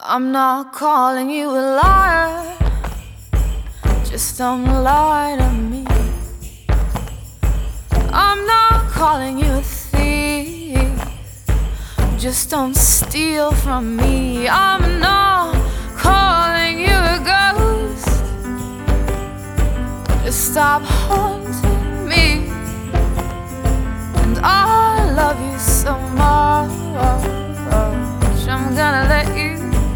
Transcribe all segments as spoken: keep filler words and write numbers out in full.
I'm not calling you a liar, just don't lie to me. I'm not calling you a thief, just don't steal from me. I'm not calling you a ghost, just stop haunting me. And I love you so much, I'm gonna let you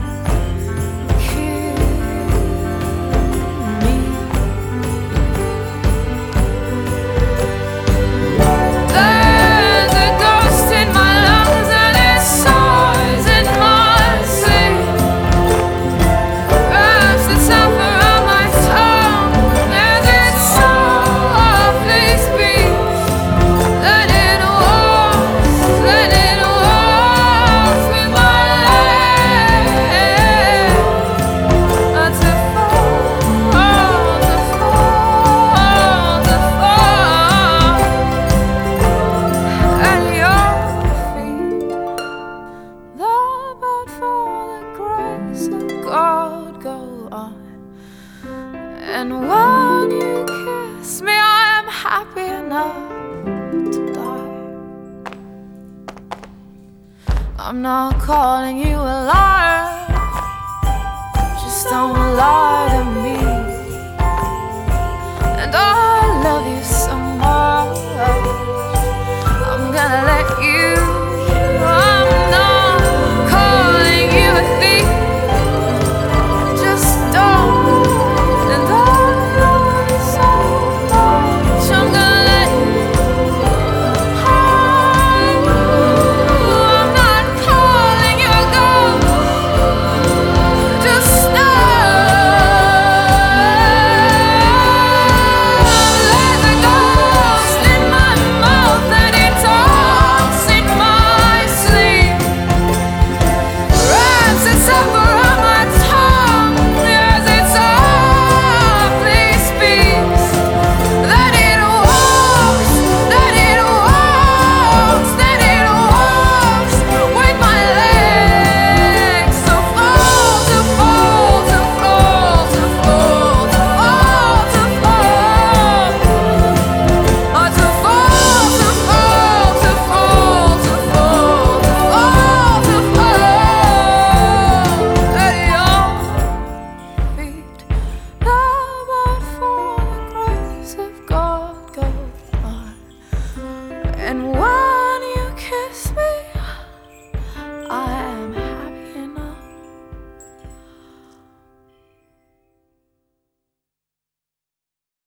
God, go on. And when you kiss me, I am happy enough to die. I'm not calling you a liar,